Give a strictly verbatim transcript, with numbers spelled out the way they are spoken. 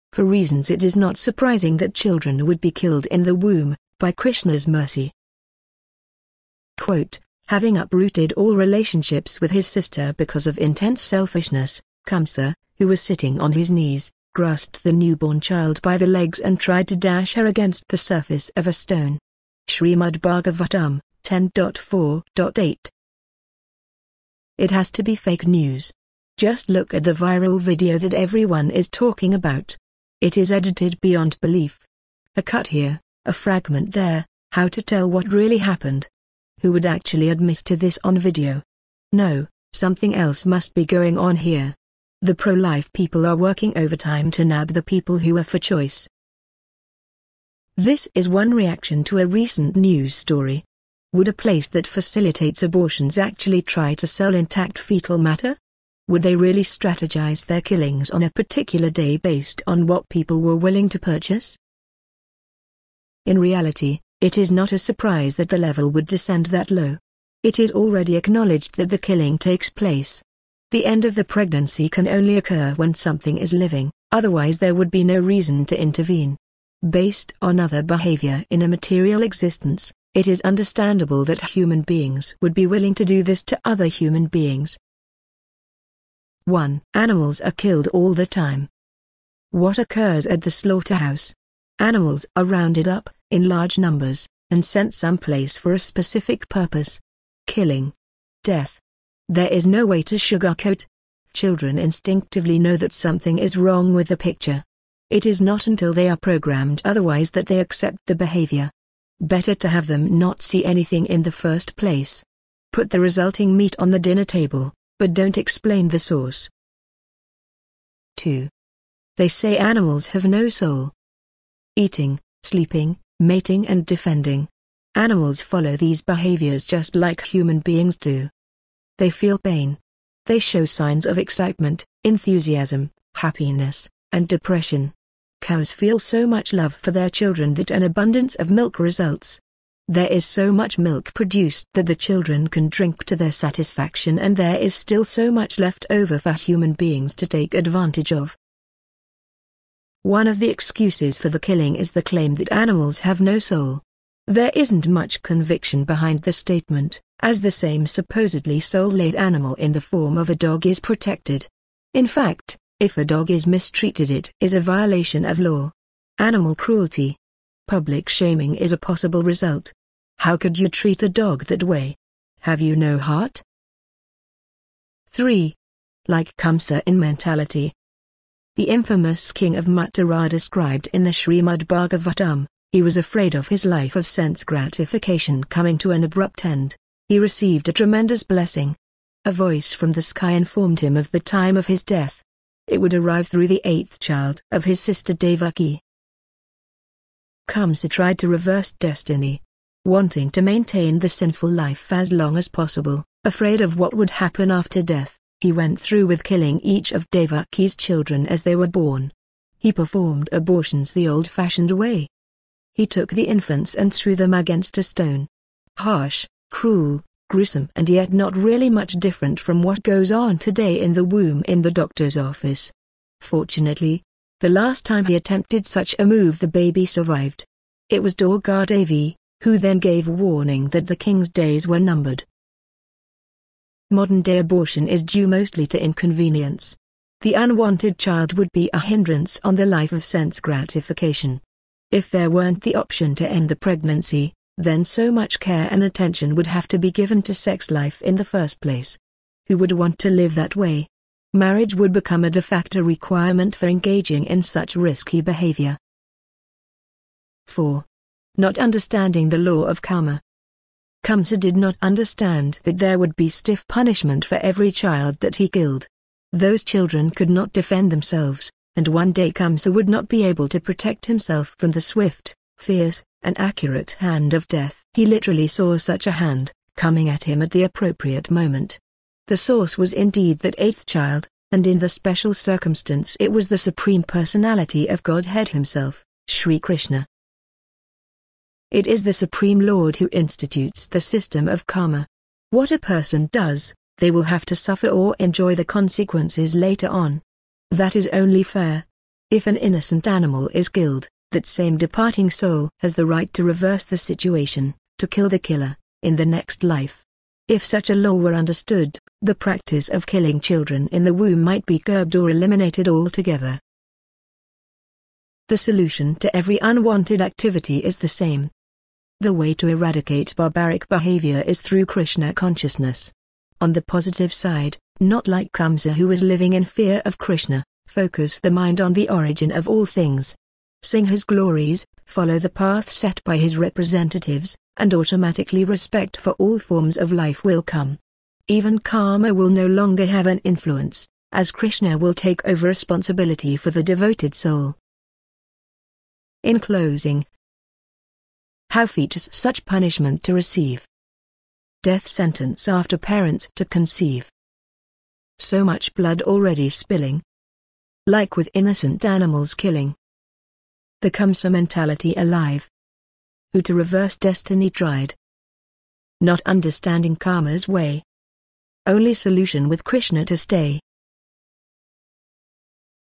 For reasons it is not surprising that children would be killed in the womb, by Krishna's mercy. Quote, having uprooted all relationships with his sister because of intense selfishness, Kamsa, who was sitting on his knees, grasped the newborn child by the legs and tried to dash her against the surface of a stone. Srimad Bhagavatam, ten point four point eight. It has to be fake news. Just look at the viral video that everyone is talking about. It is edited beyond belief. A cut here, a fragment there, how to tell what really happened? Who would actually admit to this on video? No, something else must be going on here. The pro-life people are working overtime to nab the people who are for choice. This is one reaction to a recent news story. Would a place that facilitates abortions actually try to sell intact fetal matter? Would they really strategize their killings on a particular day based on what people were willing to purchase? In reality, it is not a surprise that the level would descend that low. It is already acknowledged that the killing takes place. The end of the pregnancy can only occur when something is living, otherwise there would be no reason to intervene. Based on other behavior in a material existence, it is understandable that human beings would be willing to do this to other human beings. one. Animals are killed all the time. What occurs at the slaughterhouse? Animals are rounded up, in large numbers, and sent someplace for a specific purpose. Killing. Death. There is no way to sugarcoat. Children instinctively know that something is wrong with the picture. It is not until they are programmed otherwise that they accept the behavior. Better to have them not see anything in the first place. Put the resulting meat on the dinner table, but don't explain the source. two. They say animals have no soul. Eating, sleeping, mating and defending. Animals follow these behaviors just like human beings do. They feel pain. They show signs of excitement, enthusiasm, happiness, and depression. Cows feel so much love for their children that an abundance of milk results. There is so much milk produced that the children can drink to their satisfaction, and there is still so much left over for human beings to take advantage of. One of the excuses for the killing is the claim that animals have no soul. There isn't much conviction behind the statement, as the same supposedly soulless animal in the form of a dog is protected. In fact, if a dog is mistreated, it is a violation of law. Animal cruelty. Public shaming is a possible result. How could you treat a dog that way? Have you no heart? three. Like Kamsa in mentality. The infamous king of Mathura described in the Srimad Bhagavatam, he was afraid of his life of sense gratification coming to an abrupt end. He received a tremendous blessing. A voice from the sky informed him of the time of his death. It would arrive through the eighth child of his sister Devaki. Kamsa tried to reverse destiny. Wanting to maintain the sinful life as long as possible, afraid of what would happen after death, he went through with killing each of Devaki's children as they were born. He performed abortions the old-fashioned way. He took the infants and threw them against a stone. Harsh, cruel, gruesome, and yet not really much different from what goes on today in the womb in the doctor's office. Fortunately, the last time he attempted such a move the baby survived. It was Durga Devi, who then gave warning that the king's days were numbered. Modern-day abortion is due mostly to inconvenience. The unwanted child would be a hindrance on the life of sense gratification. If there weren't the option to end the pregnancy, then so much care and attention would have to be given to sex life in the first place. Who would want to live that way? Marriage would become a de facto requirement for engaging in such risky behavior. four. Not understanding the law of karma. Kamsa did not understand that there would be stiff punishment for every child that he killed. Those children could not defend themselves, and one day Kamsa would not be able to protect himself from the swift, fierce, and accurate hand of death. He literally saw such a hand, coming at him at the appropriate moment. The source was indeed that eighth child, and in the special circumstance it was the Supreme Personality of Godhead himself, Sri Krishna. It is the Supreme Lord who institutes the system of karma. What a person does, they will have to suffer or enjoy the consequences later on. That is only fair. If an innocent animal is killed, that same departing soul has the right to reverse the situation, to kill the killer, in the next life. If such a law were understood, the practice of killing children in the womb might be curbed or eliminated altogether. The solution to every unwanted activity is the same. The way to eradicate barbaric behavior is through Krishna consciousness. On the positive side, not like Kamsa who was living in fear of Krishna, focus the mind on the origin of all things. Sing his glories, follow the path set by his representatives, and automatically respect for all forms of life will come. Even karma will no longer have an influence, as Krishna will take over responsibility for the devoted soul. In closing, how fit is such punishment to receive? Death sentence after parents to conceive. So much blood already spilling. Like with innocent animals killing. The Kamsa mentality alive. Who to reverse destiny tried. Not understanding karma's way. Only solution with Krishna to stay.